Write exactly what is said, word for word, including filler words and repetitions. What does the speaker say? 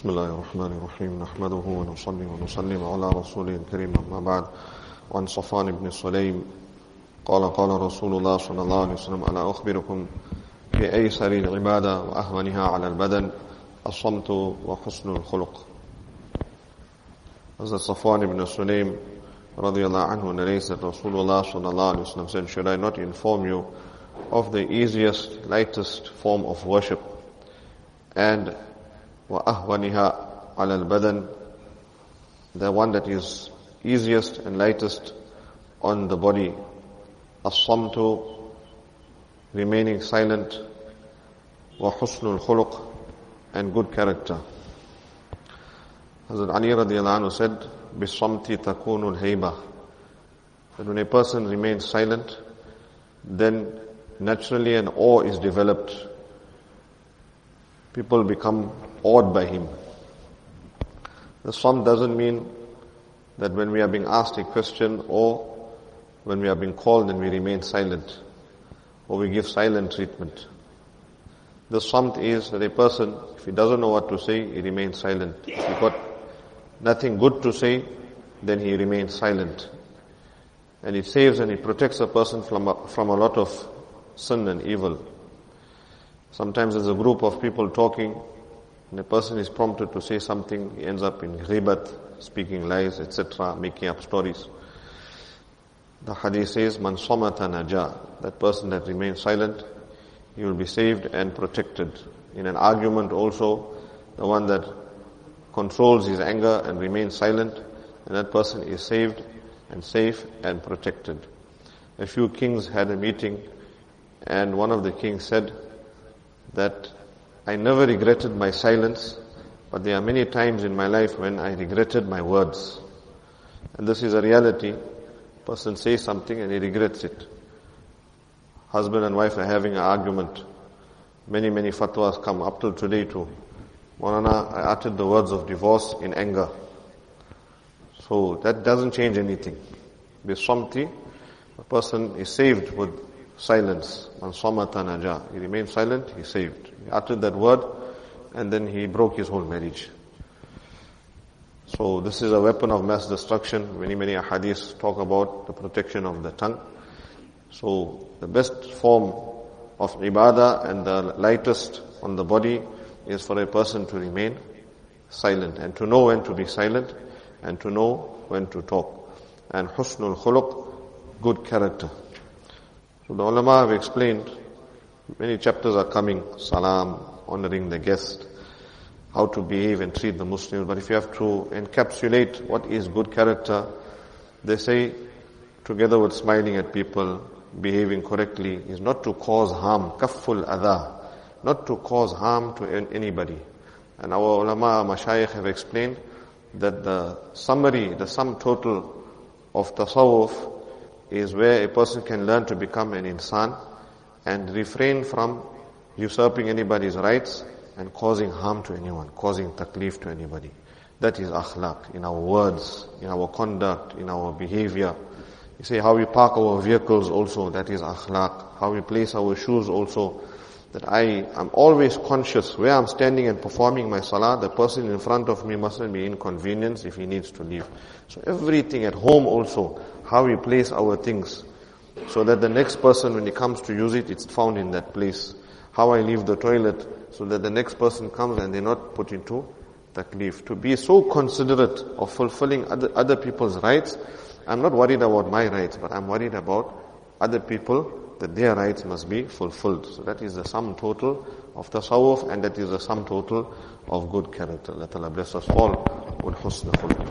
بسم الله الرحمن الرحيم نحمده ونصلي ونسلم على رسوله الكريم أما بعد وعن صفوان بن سليم قال قال رسول الله صلى الله عليه وسلم ألا أخبركم بأيسر العبادة وأهونها على البدن الصمت وحسن الخلق. As Safwan ibn Sulaym radiyallahu anhu narrates that Rasulullah sallallahu alayhi wa sallam said, should I not inform you of the easiest, lightest form of worship and وَأَهْوَنِهَا عَلَى الْبَدَنِ, the one that is easiest and lightest on the body, الصَّمْتُ, remaining silent, وَحُسْنُ الْخُلُقِ, and good character. Hazrat Ali radiyallahu anhu said, بِالصَّمْتِ تَكُونُ الْهَيْبَةِ, that when a person remains silent, then naturally an awe is developed. People become awed by him. The samt doesn't mean that when we are being asked a question or when we are being called and we remain silent or we give silent treatment. The samt is that a person, if he doesn't know what to say, he remains silent. If he got nothing good to say, then he remains silent. And it saves and it protects a person from a, from a lot of sin and evil. Sometimes there's a group of people talking, and a person is prompted to say something, he ends up in ghibat, speaking lies, et cetera, making up stories. The hadith says, Man samata naja, that person that remains silent, he will be saved and protected. In an argument also, the one that controls his anger and remains silent, and that person is saved and safe and protected. A few kings had a meeting, and one of the kings said that I never regretted my silence, but there are many times in my life when I regretted my words. And this is a reality. A person says something and he regrets it. Husband and wife are having an argument. Many, many fatwas come up till today too. Maulana, I uttered the words of divorce in anger. So that doesn't change anything. With samti, a person is saved with silence. Man samata naja. He remained silent, he saved. He uttered that word and then he broke his whole marriage. So this is a weapon of mass destruction. Many, many hadiths talk about the protection of the tongue. So the best form of ibadah and the lightest on the body is for a person to remain silent and to know when to be silent and to know when to talk. And husnul khuluq, good character. So the ulama have explained, many chapters are coming, salam, honoring the guest, how to behave and treat the Muslims. But if you have to encapsulate what is good character, they say, together with smiling at people, behaving correctly, is not to cause harm, kafful adha, not to cause harm to anybody. And our ulama, mashayikh have explained that the summary, the sum total of tasawwuf is where a person can learn to become an insan and refrain from usurping anybody's rights and causing harm to anyone, causing taklif to anybody. That is akhlaq, in our words, in our conduct, in our behavior. You say how we park our vehicles also, that is akhlaq. How we place our shoes also, that I am always conscious where I'm standing and performing my salah, the person in front of me mustn't be inconvenienced if he needs to leave. So everything at home also, how we place our things, so that the next person when he comes to use it, it's found in that place. How I leave the toilet, so that the next person comes and they're not put into taklif. To be so considerate of fulfilling other, other people's rights, I'm not worried about my rights, but I'm worried about other people, that their rights must be fulfilled. So that is the sum total of tasawwuf, and that is the sum total of good character. Allah Ta'ala bless us all with husn khuluq.